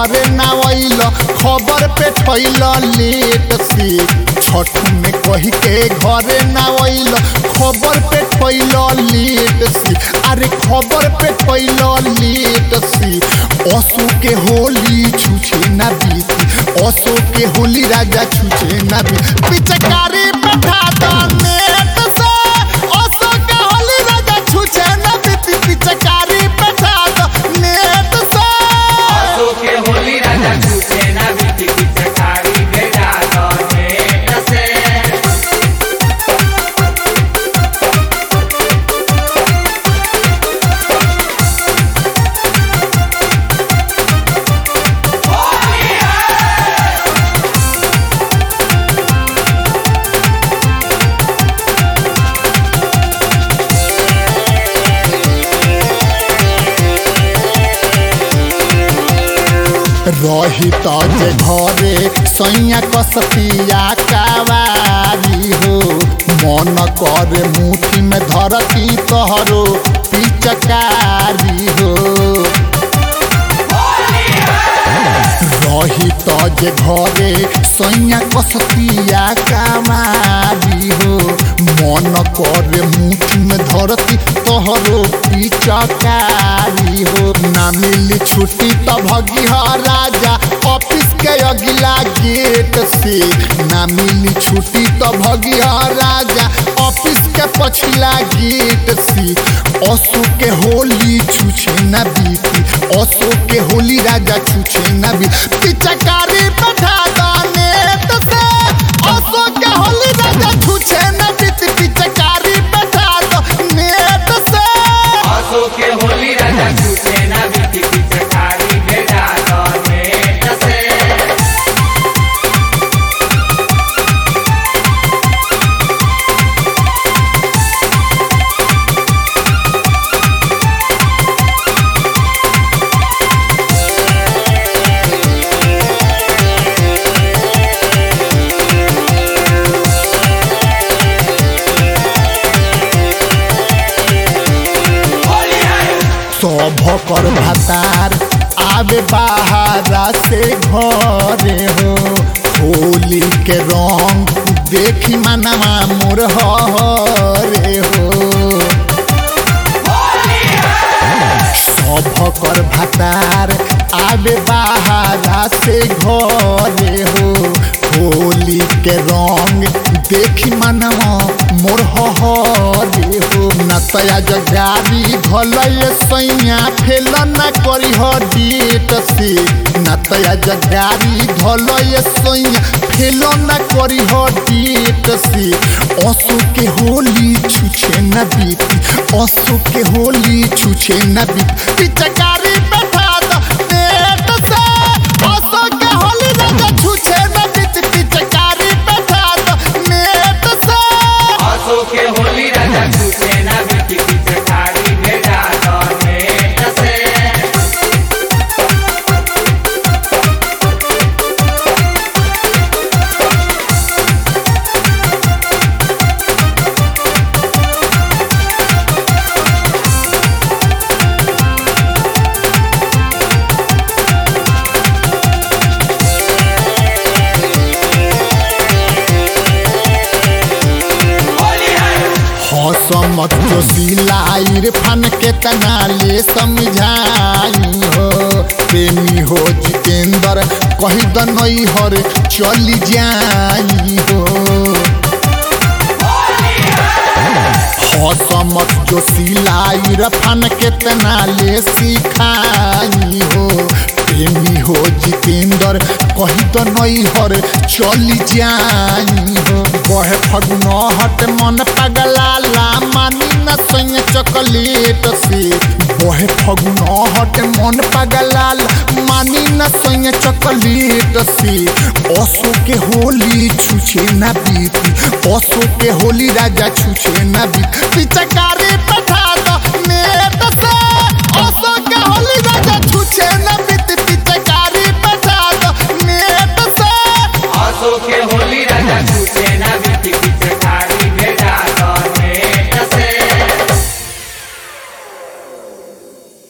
घरे ना आइल खबर पे ठैल लेट से छठ में कही के घरे ना आइल खबर पे ठैल लेट से अरे खबर पे ठैल लेट से असो के होली छुछे ना बीती असो के होली राजा छुछे ना बीती पिचकारी बैठा दो नेट से असो के होली राजा छुछे ना बीती पिचकारी बैठा दो नेट से असो के होली राजा छुछे ना बीती पिचकारी बैठा दो नेट से रही तो जे घरे सैया कसतिया कावारी हो मन करे मुट्ठी में धरती तोहरो पिचकारी हो रही तो जे घरे सैया कसतिया कावारी हो मन करे मुट्ठी में धरती तोहरो पिचकारी हो ना मिली छुट्टी तो भगी राजा ऑफिस के अगला गेट से ना मिली छुट्टी तो भगी राजा ऑफिस के पछिला गेट से असो के होली छुछे ना बीती असो के होली राजा छुछे ना बीती पिचकारी बैठा दो नेट से असो के होली राजा छुछे ना बीती पिचकारी बैठा दो नेट से असो के होली राजा छुछे ना बीती पिचकारी बैठा दो नेट से सब कर भातार आवे बाहरा से घरे हो होली के रंग देखी मनवा मोर हरे हो सब कर भातार आवे बाहरा से घरे हो होली के रंग देखी मनवा मोर हरे हो नतया जगारी घलय सैया फेल न करी हो डेट से नतया जगारी घलय सैया फेल न करी हो डेट से असो के होली छुछे न बीती असो के होली छुछे न बीती पिचकारी बैठा दो नेट से असो के होली राजा छुछे न बीती पिचकारी बैठा दो नेट से असो के होली राजा छुछे ना बीती पिचकारी बैठा दो नेट से मत जो सिलाई इरफान के तना ले समझाई हो प्रेमी हो जितेंद्र कही दनई हर चली जाई हो मत जो सिलाई इरफान के तना ले सिखाई हो प्रेमी हो जितेंद्र कही दनई हर चली जाई हो बहे फगुन हट मन पगलाला मानी न संग चॉकलेट से बहे फगुन हट मन पगलाला मानी न संग चॉकलेट से असो के होली छुछे न बीती असो के होली राजा छुछे न बीती पिचकारी बैठा दो नेट से असो के होली राजा छुछे न बीती पिचकारी बैठा दो नेट से असो के होली राजा छुछे ना बीती